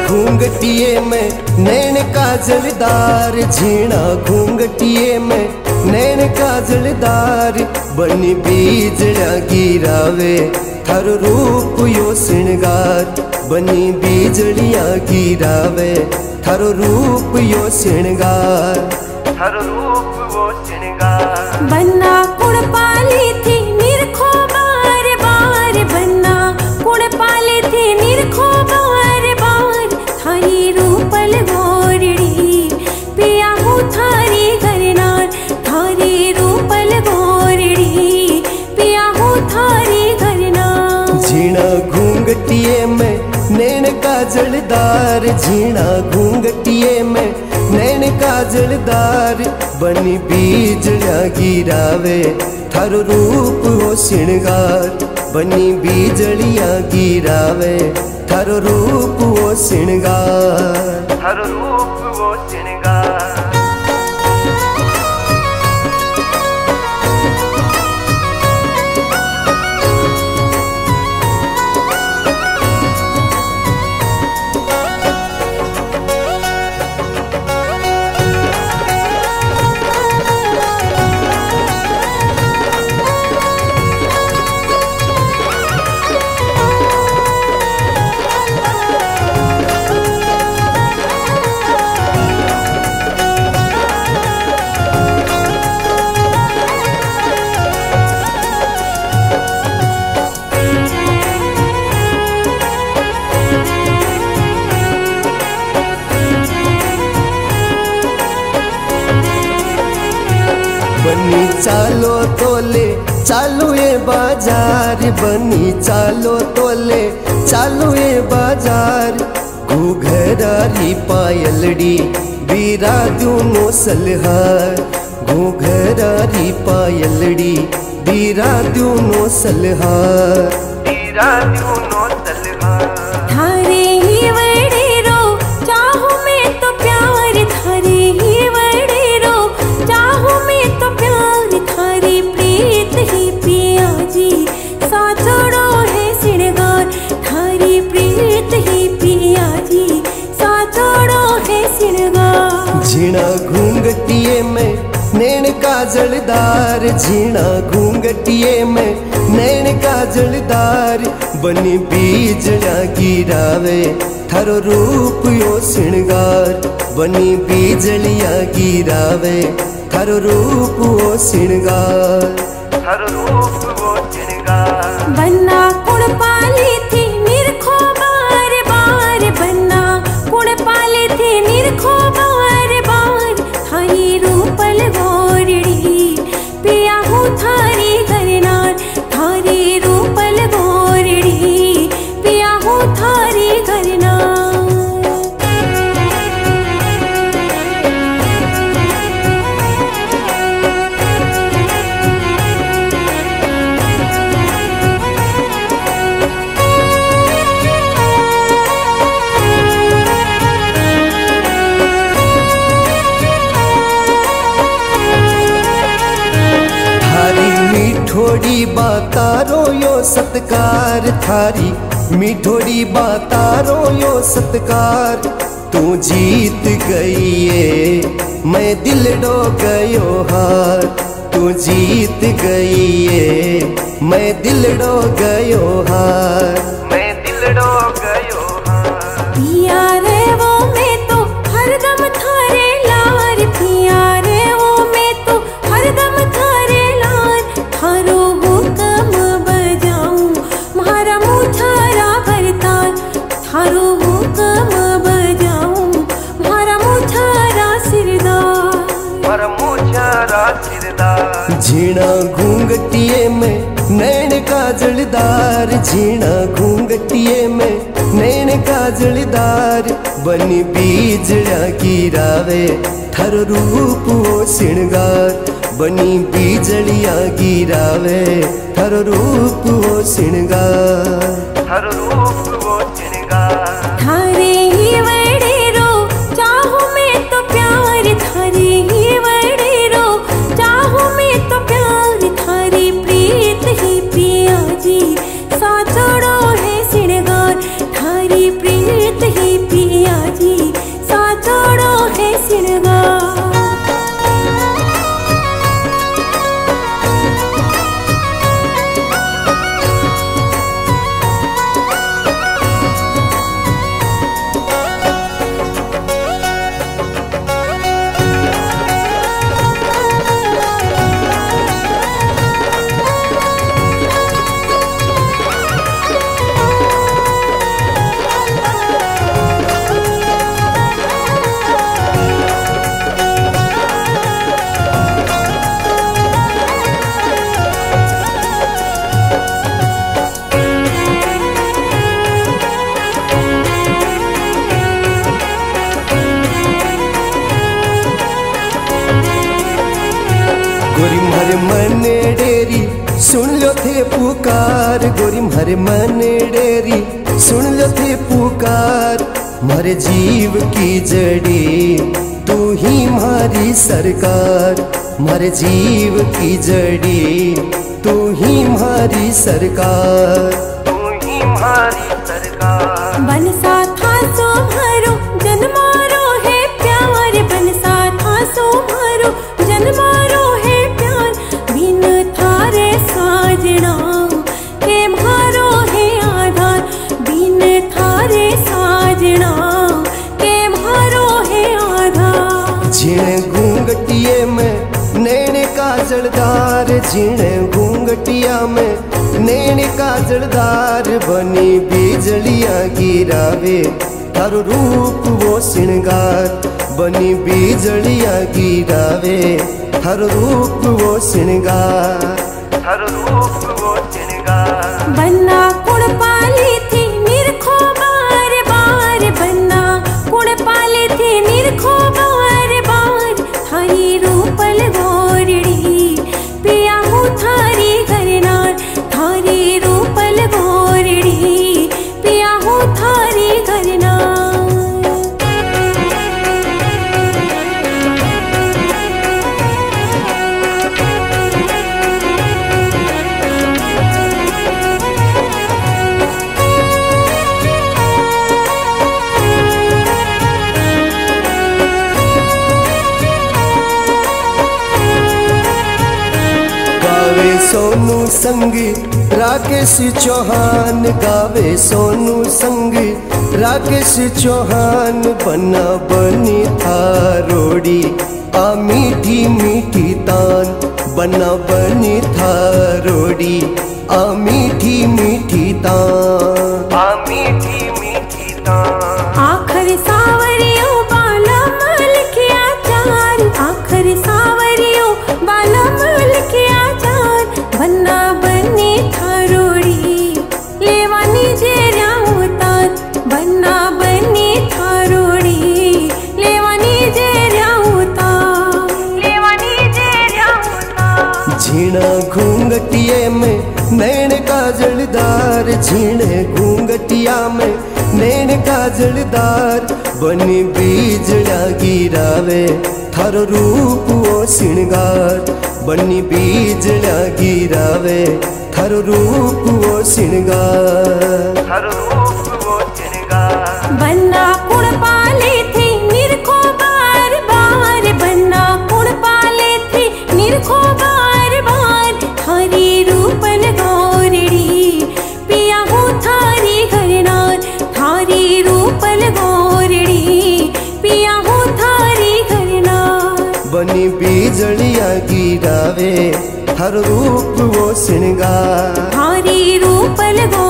घूंघटिए में नैन काजलदार, झीणा घूंघटिए में नैन काजलदार, बनी बीजड़ा गिरावे थारो रूप यो श्रृंगार, बनी बीजड़िया गिरावे थारो रूप यो श्रृंगार, थारो रूप वो श्रृंगार। बन्ना कुड़ पाली थी निरखो बार बार, बन्ना कुड़ पाली थी निरखो बार बार, थारी रूपल गोरड़ी पिया हूँ थारी घरनार, थारी रूपल गोरड़ी पिया हूँ थारी घरनार। झीणा घूंघटिए में नैन काजलदार, झीणा घूंघटिए में नैन काजलदार, बनी बीजड़ा गिरावे थारो रूप हो श्रृंगार, बनी बीजड़िया गिरावे थारो रूप हो श्रृंगार, थारो रूप हो श्रृंगार। बनी चालो तोले चालू ये बाजार, बनी चालो तोले चालू ये बाजार, घूघरारी पायलड़ी बीरा दूनो सलहार, घूघरारी पायलड़ी बीरा दूनो सलहार, बीरा दूनो सलहार। थारे ही वडेरो चाहूं मैं तो प्यार, थारे ही वडेरो चाहूं मैं तो प्यार, थारी प्रीत ही पिया जी साथड़ो है श्रृंगार, थारी प्रीत ही पिया जी साथड़ो है श्रृंगार। झीणा घूंघटिए में नैन काजलदार, झीणा घूंघटिए में नैन काजलदार, बनी बीजड़ा गिरावे थारो रूप यो श्रृंगार, बनी बीजड़िया गिरावे थारो रूप वो श्रृंगार, थारो रूप वो श्रृंगार। बन्ना कुड़ पाली थी निरखो बार बार, बन्ना कुड़ पाली थी निरखो बार बार, थारी रूपल गोरड़ी पिया हूँ थारी घरनार, थारी रूपल गोरड़ी पिया हूँ थारी घरनार। मीठोड़ी बातारो यो सत्कार, थारी मीठोड़ी बातारो यो सत्कार, तू जीत गई है मैं दिल डो गयो हार, तू जीत गई है मैं दिल डो गयो हार, मैं दिल डो गयो हार। पिया रे वो मैं तो हरदम थारे लार, पिया रे वो मैं तो हरदम थारे लार, थारो हुक्म बजाऊं म्हारा मुछारा भरतार, थारो हुक्म बजाऊं म्हारा मुछारा सिरदार, म्हारा मुछारा सिरदार। झीणा घूंघटिए में नैन काजलदार, झीणा घूंघटिए में नैन काजलदार, बनी बीजड़ा गिरावे थारो रूप वो श्रृंगार, बनी बीजड़िया गिरावे थारो रूप वो श्रृंगार, थारो रूप वो श्रृंगार। थारे ही वडेरो चाहूं मैं तो प्यार, थारे ही वडेरो चाहूं मैं तो प्यार, थारी प्रीत ही पिया जी साथड़ो है श्रृंगार, थारी प्रीत ही पिया गोरी म्हारे मन डेरी सुन लो थे पुकार, गोरी म्हारे मन डेरी सुन लो थे पुकार। म्हारे जीव की जड़ी तू ही म्हारी सरकार, म्हारे जीव की जड़ी तू ही म्हारी सरकार, तू ही म्हारी सरकार। बनसा था सो मारो जन्मारो है प्यार, बनसा था सो मारो जन्मारो है प्यार। बिन थारे साजना के मारो है आधार, बिन थारे साजना के मारो है आधार। जिणे घूंघटिए में नैन का जलदार, जिणे घूंघटिया में नैन का जलदार। बनी बिजलियां गिरावे थारो रूप वो श्रृंगार, बनी बिजलियां गिरावे थारो रूप वो श्रृंगार, थारो रूप वो श्रृंगार। बन्ना कुड़ पाली थी निरखो बार बार, बन्ना कुड़ पाली थी निरखो बार बार। थारी रूपल गोरड़ी पिया हूँ थारी घरनार, थारी रूपल गोरड़ी पिया हूँ थारी घरनार। गावे सोनू संग राकेश चौहान, गावे सोनू संग राकेश चौहान। बना बनी थारोड़ी आ मीठी मीठी तान, बना बनी थारोड़ी आ मीठी मीठी तान, आ मीठी मीठी तान। आखर सावरियो बाला मल के आचार, आखर सावरियो बाला मल के आचार। बन्ना बनी थारोड़ी लेवानी जे राउतार, बन्ना बनी थारोड़ी लेवानी जे राउतार, लेवानी जे राउतार। झीणा घूंघटिए में नैन का जलदार, झीणे घूंघटिया में नैन का जलदार। बनी बीजड़ा गिरावे थारो रूप वो श्रृंगार, बनी बीजड़ा गिरावे थारो रूप वो श्रृंगार, थारो रूप वो श्रृंगार। बन्ना कुड़ पाले थे निरखो बार बार, बन्ना कुड़ पाले थे निरखो बार बार। थारी रूपल गोरड़ी पिया हूँ थारी घरनार, थारी रूपल गोरड़ी पिया हूँ थारी घरनार। बनी बिजलियां गिरावे थारो रूप वो श्रृंगार, थारी रूपल